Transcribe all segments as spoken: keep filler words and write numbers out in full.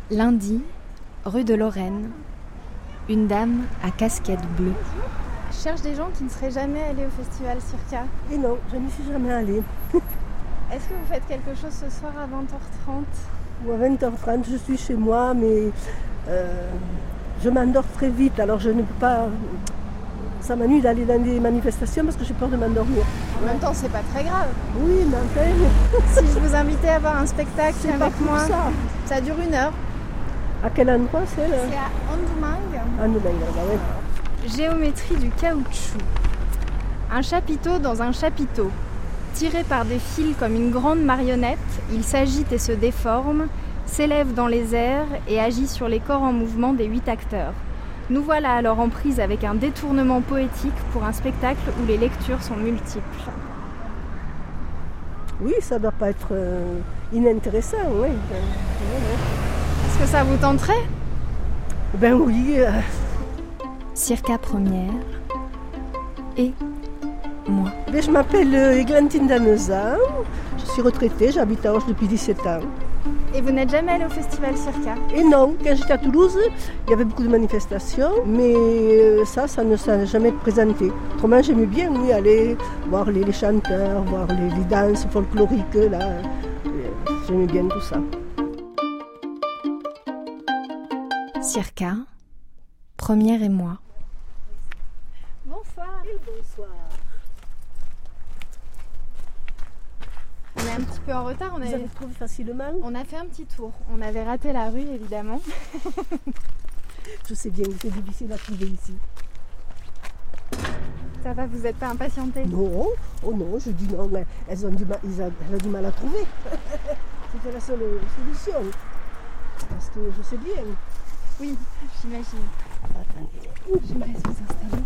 Lundi, rue de Lorraine, une dame à casquette bleue. Je cherche des gens qui ne seraient jamais allés au festival Circa. Et non, je n'y suis jamais allée. Est-ce que vous faites quelque chose ce soir à vingt heures trente? Ou à vingt heures trente, je suis chez moi, mais euh, je m'endors très vite, alors je ne peux pas... Ça m'ennuie d'aller dans des manifestations parce que j'ai peur de m'endormir. En même temps, c'est pas très grave. Oui, mais enfin... Si je vous invitais à voir un spectacle C'est avec pas pour moi, ça. ça dure une heure. À quel endroit c'est là? C'est à Andoumingue. Ah, non, là-bas, oui. Géométrie du caoutchouc. Un chapiteau dans un chapiteau. Tiré par des fils comme une grande marionnette, il s'agite et se déforme, s'élève dans les airs et agit sur les corps en mouvement des huit acteurs. Nous voilà alors en prise avec un détournement poétique pour un spectacle où les lectures sont multiples. Oui, ça ne doit pas être euh, inintéressant, oui. Est-ce que ça vous tenterait? Ben oui. Euh... Circa première et moi. Ben, je m'appelle Églantine Danezan, je suis retraitée, j'habite à Auch depuis dix-sept ans. Et vous n'êtes jamais allée au festival Circa? Et non, quand j'étais à Toulouse, il y avait beaucoup de manifestations, mais ça, ça ne s'est jamais présenté. Autrement, j'aimais bien oui, aller voir les, les chanteurs, voir les, les danses folkloriques, là. J'aimais bien tout ça. Circa, première et moi. Bonsoir. Et bonsoir. On est un petit peu en retard. On Vous avait... avez trouvé facilement? On a fait un petit tour. On avait raté la rue, évidemment. Je sais bien que c'est difficile à trouver ici. Ça va, vous n'êtes pas impatientée? Non, oh non, je dis non, mais elles ont du mal, ils ont, elles ont du mal à trouver. C'était la seule solution. Parce que je sais bien. Oui, j'imagine. Attendez, Je me laisse vous installer.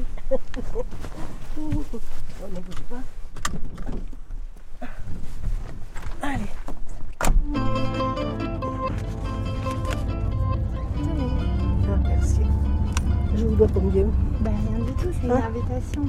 Oh, ne bougez pas. Allez. Ah, merci. Je vous dois combien? Bah rien du tout, c'est une Hein? invitation.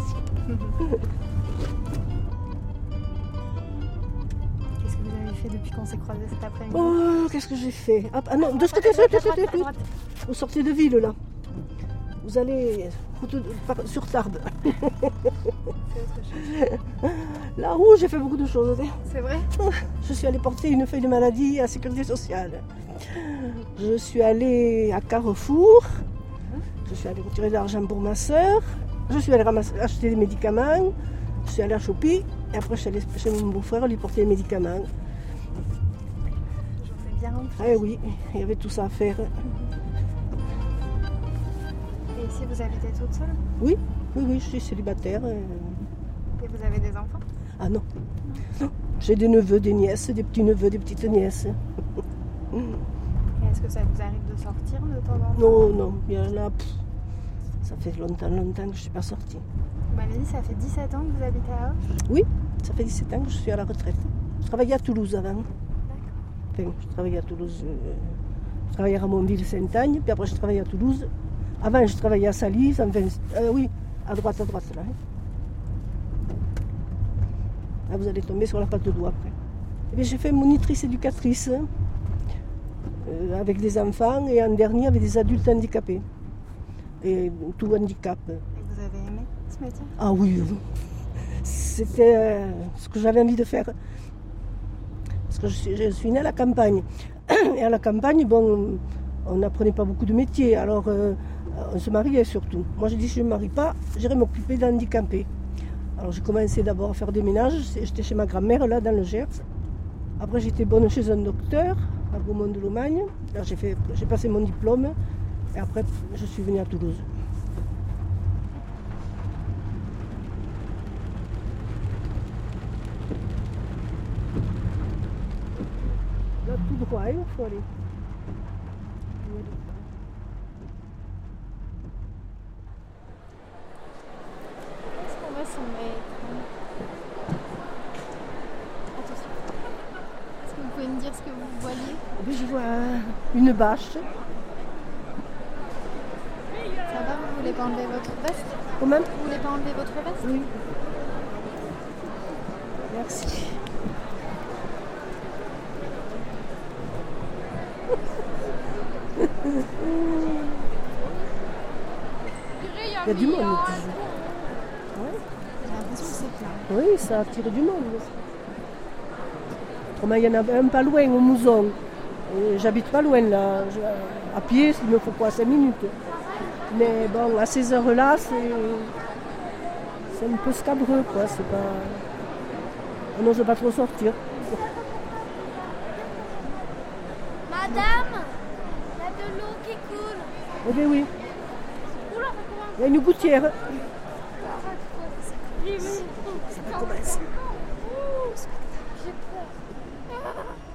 Qu'est-ce que vous avez fait depuis qu'on s'est croisés cet après-midi? Oh, qu'est-ce que j'ai fait? Ah, ah non, de ce À côté, droite, à de ce droite, côté, à droite. vous sortez de ville là. Vous allez route de- par- sur Tarbes. C'est autre chose. Là où j'ai fait beaucoup de choses. hein. C'est vrai? Je suis allée porter une feuille de maladie à la sécurité sociale. Je suis allée à Carrefour. Je suis allée retirer de l'argent pour ma soeur. Je suis allée ramasser- acheter des médicaments. Je suis allée à Shopee. Et après, je suis allée chez mon beau-frère lui porter les médicaments. Je vous ai bien rempli. Eh oui, il y avait tout ça à faire. Et ici, vous habitez toute seule? Oui, oui, oui, je suis célibataire. euh. Et vous avez des enfants? Ah non. Non. J'ai des neveux, des nièces, des petits-neveux, des petites nièces. Et est-ce que ça vous arrive de sortir de temps en temps? Non, non, il y en a. pff, ça fait longtemps, longtemps que je ne suis pas sortie. Vous m'avez dit, ça fait dix-sept ans que vous habitez à Auch? Ça fait dix-sept ans que je suis à la retraite. Je travaillais à Toulouse avant. Enfin, je travaillais à Toulouse. euh, je travaillais à Ramonville-Saint-Agne, puis après je travaillais à Toulouse. Avant, je travaillais à Salis, enfin, euh, oui, à droite, à droite, là. hein. Là, vous allez tomber sur la patte de doigt après. Eh bien, j'ai fait monitrice éducatrice hein, euh, avec des enfants et en dernier avec des adultes handicapés. Et tout handicap. Et vous avez aimé ce métier? Ah oui, oui. C'était euh, ce que j'avais envie de faire. Parce que je suis, je suis née à la campagne. Et à la campagne, bon, on n'apprenait pas beaucoup de métiers. Alors, euh, on se mariait surtout. Moi, j'ai dit, si je ne me marie pas, j'irai m'occuper d'handicapés. Alors, j'ai commencé d'abord à faire des ménages. J'étais chez ma grand-mère, là, dans le Gers. Après, j'étais bonne chez un docteur, à Beaumont-de-Lomagne. Là, j'ai, fait, j'ai passé mon diplôme. Et après, je suis venue à Toulouse. Là, tout droit, il faut aller. Est-ce qu'on va s'en mettre? Attention. Est-ce que vous pouvez me dire ce que vous voyez? Et puis, je vois une bâche. Ça va, vous voulez pas enlever votre veste? Comment? Vous voulez pas enlever votre veste? Oui. Merci. Il y a du monde toujours. Ouais. J'ai l'impression que c'est plein. Oui, ça attire du monde. Autrement, il y en a un pas loin, au Mouzon. Et j'habite pas loin là. Je- à pied, il me faut quoi, cinq minutes. Mais bon, à ces heures-là, c'est, c'est un peu scabreux, quoi. C'est pas... On n'ose pas trop sortir. Madame, il y a de l'eau qui coule. Eh bien oui, Oula, ça commence. il y a une gouttière. J'ai vu. Ça va commencer. Ouh, j'ai peur.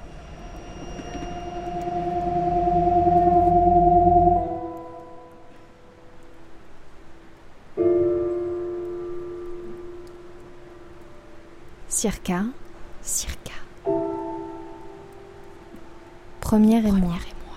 Circa, circa. Première et moi.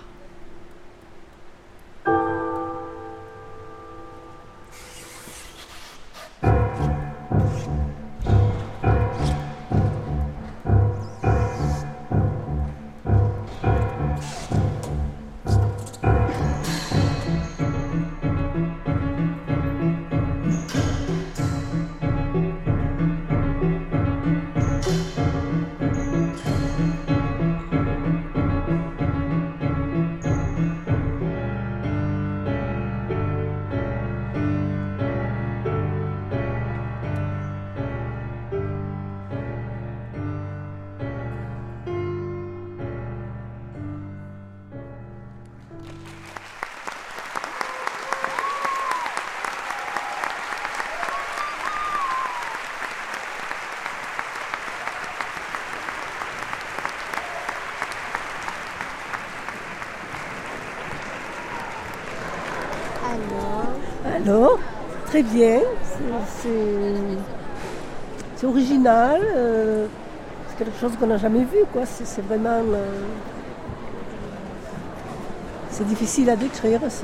Alors, très bien. C'est, c'est- c'est original. euh, c'est quelque chose qu'on n'a jamais vu, quoi. C'est, c'est vraiment... euh, c'est difficile à décrire. C'est,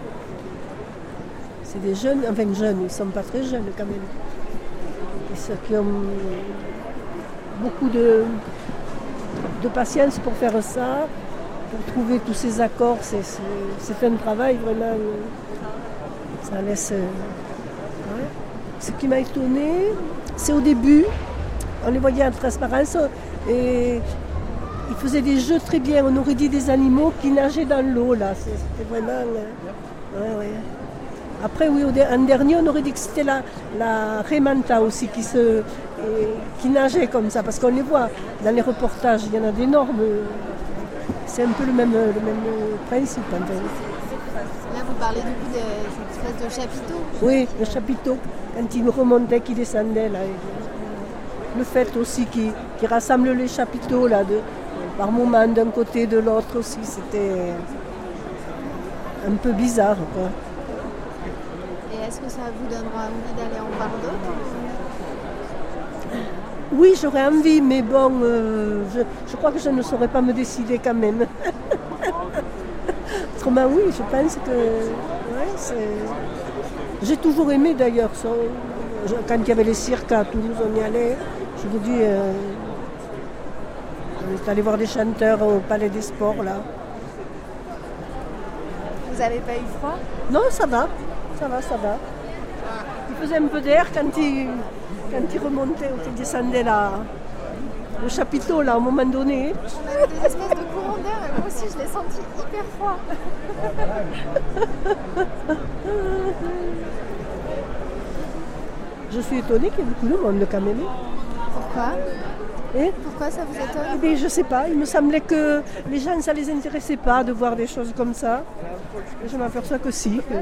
c'est des jeunes, enfin jeunes, ils ne sont pas très jeunes quand même. Et ceux qui ont beaucoup de, de patience pour faire ça, pour trouver tous ces accords, c'est, c'est, c'est un travail vraiment... euh, ça laisse... euh, ouais. Ce qui m'a étonnée, c'est au début, on les voyait en transparence et ils faisaient des jeux très bien. On aurait dit des animaux qui nageaient dans l'eau, là. C'est- C'était vraiment... euh, ouais, ouais. Après, oui, au dé- en dernier, on aurait dit que c'était la, la Raymanta aussi qui, se, et- qui nageait comme ça, parce qu'on les voit dans les reportages, il y en a d'énormes. C'est un peu le même, le même principe. En fait. Là, vous parlez du coup de cette espèce de chapiteau. Oui, le chapiteau, quand il remontait, qui descendait. Là. Et le fait aussi qu'il qu'il rassemble les chapiteaux là, de, par moment d'un côté de l'autre aussi, c'était un peu bizarre. Quoi. Et est-ce que ça vous donnera envie d'aller en voir d'autres? Oui, j'aurais envie, mais bon, euh, je, je crois que je ne saurais pas me décider quand même. Autrement, oui, je pense que... ouais, c'est... J'ai toujours aimé d'ailleurs ça. Je- Quand il y avait les cirques à Toulouse, on y allait. Je vous dis, euh, on est allé voir des chanteurs au Palais des Sports, là. Vous avez pas eu froid? Non, ça va, ça va, ça va. Il faisait un peu d'air quand il, quand il remontait ou qu'il descendait là, le chapiteau, là, à un moment donné. On avait des espèces de courants d'air et moi aussi je l'ai senti hyper froid. Je suis étonnée qu'il y ait beaucoup de monde quand même. Pourquoi? Et, Pourquoi ça vous eh étonne? bien, je sais pas, il me semblait que les gens, ça les intéressait pas de voir des choses comme ça. Et je m'aperçois que si. que-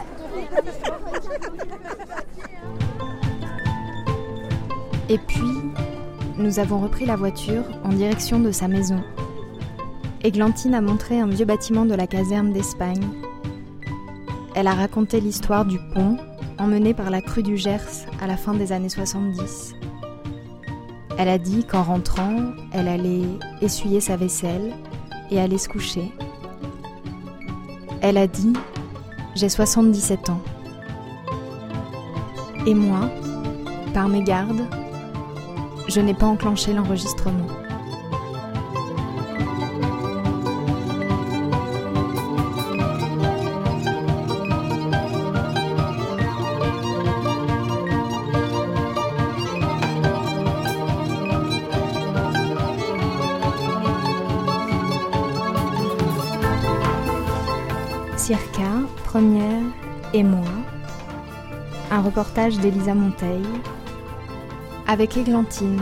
Et puis, nous avons repris la voiture en direction de sa maison. Églantine a montré un vieux bâtiment de la caserne d'Espagne. Elle a raconté l'histoire du pont emmené par la crue du Gers à la fin des années soixante-dix. Elle a dit qu'en rentrant, elle allait essuyer sa vaisselle et aller se coucher. Elle a dit « J'ai soixante-dix-sept ans. Et moi, par mégarde, je n'ai pas enclenché l'enregistrement. » Circa, première et moi. Un reportage d'Elisa Monteil avec Églantine.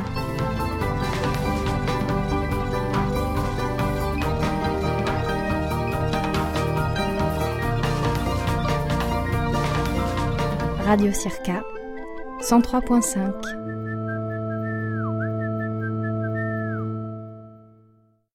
Radio Circa, cent trois virgule cinq.